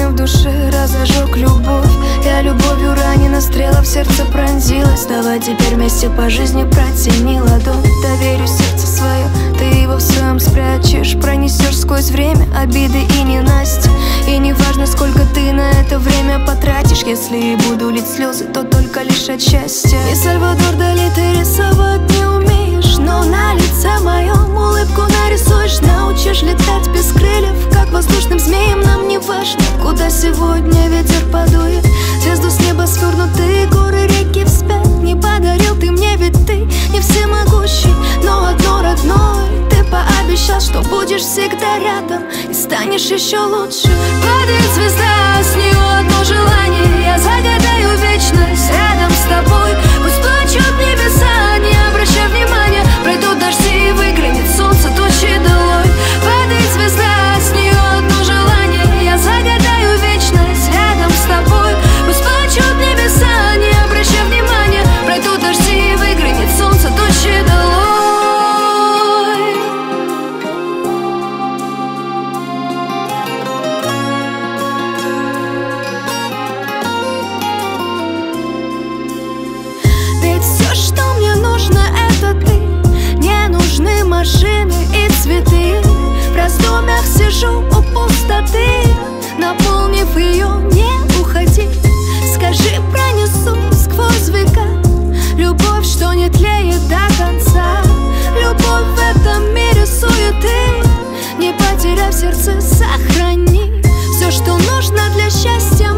в душе разожег любовь. Я любовью ранена, стрела в сердце пронзилась. Давай теперь вместе по жизни протяни ладонь. Доверю сердце свое, ты его в своем спрячешь. Пронесешь сквозь время обиды и ненастья. И не важно, сколько ты на это время потратишь. Если и буду лить слезы, то только лишь от счастья. И Сальвадор Дали, ты рисовать не умеешь, но на лице моем улыбку нарисуешь. Научишь летать без крыльев, как воздушным змеем. Нам не важно, куда сегодня ветер подует. Звезду с неба свернутые горы, реки вспять. Не подарил ты мне, ведь ты не всемогущий, но одно родное. Ты пообещал, что будешь всегда рядом и станешь еще лучше. Падает звезда, с нее одно желание. Я загадаю вечность рядом с тобой. Пусть плачут небеса, не обращай внимания. Пройдут дожди и выглянет солнце, тучи долой. Падает звезда, с нее одно желание. Я загадаю вечность рядом с тобой. Пусть плачут небеса, не обращай внимания. Пройдут дожди и выглянет солнце, тучи долой. Ведь все, что мне нужно, это ты. Не нужны машины и цветы. В раздумьях сижу у пустоты, наполнив ее, не уходи. Скажи, пронесу сквозь века любовь, что не тлеет до конца. Любовь в этом мире суеты. Не потеряй в сердце, сохрани все, что нужно для счастья